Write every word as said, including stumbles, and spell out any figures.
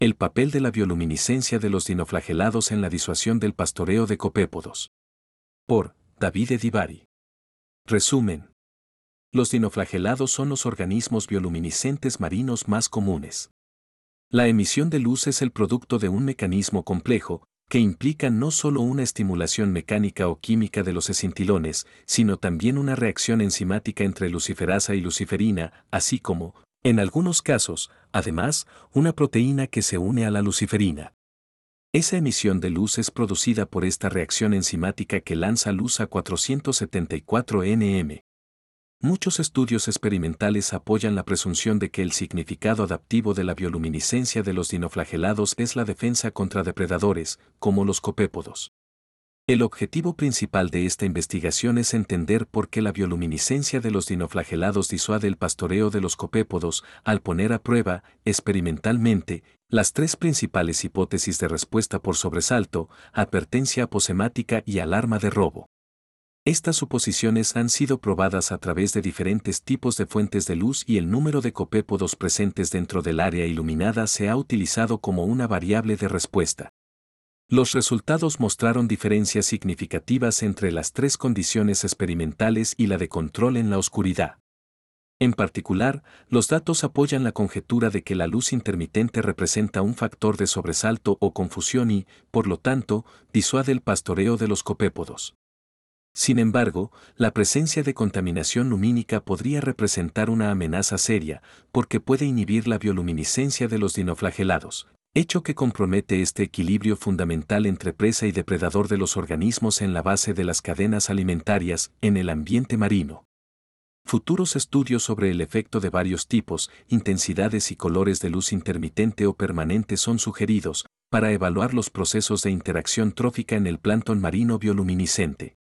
El papel de la bioluminiscencia de los dinoflagelados en la disuasión del pastoreo de copépodos. Por David Edivari. Resumen. Los dinoflagelados son los organismos bioluminiscentes marinos más comunes. La emisión de luz es el producto de un mecanismo complejo, que implica no solo una estimulación mecánica o química de los escintilones, sino también una reacción enzimática entre luciferasa y luciferina, así como, en algunos casos, además, una proteína que se une a la luciferina. Esa emisión de luz es producida por esta reacción enzimática que lanza luz a cuatrocientos setenta y cuatro nm. Muchos estudios experimentales apoyan la presunción de que el significado adaptivo de la bioluminiscencia de los dinoflagelados es la defensa contra depredadores, como los copépodos. El objetivo principal de esta investigación es entender por qué la bioluminiscencia de los dinoflagelados disuade el pastoreo de los copépodos al poner a prueba, experimentalmente, las tres principales hipótesis de respuesta por sobresalto, advertencia aposemática y alarma de robo. Estas suposiciones han sido probadas a través de diferentes tipos de fuentes de luz y el número de copépodos presentes dentro del área iluminada se ha utilizado como una variable de respuesta. Los resultados mostraron diferencias significativas entre las tres condiciones experimentales y la de control en la oscuridad. En particular, los datos apoyan la conjetura de que la luz intermitente representa un factor de sobresalto o confusión y, por lo tanto, disuade el pastoreo de los copépodos. Sin embargo, la presencia de contaminación lumínica podría representar una amenaza seria, porque puede inhibir la bioluminiscencia de los dinoflagelados, hecho que compromete este equilibrio fundamental entre presa y depredador de los organismos en la base de las cadenas alimentarias en el ambiente marino. Futuros estudios sobre el efecto de varios tipos, intensidades y colores de luz intermitente o permanente son sugeridos para evaluar los procesos de interacción trófica en el plancton marino bioluminiscente.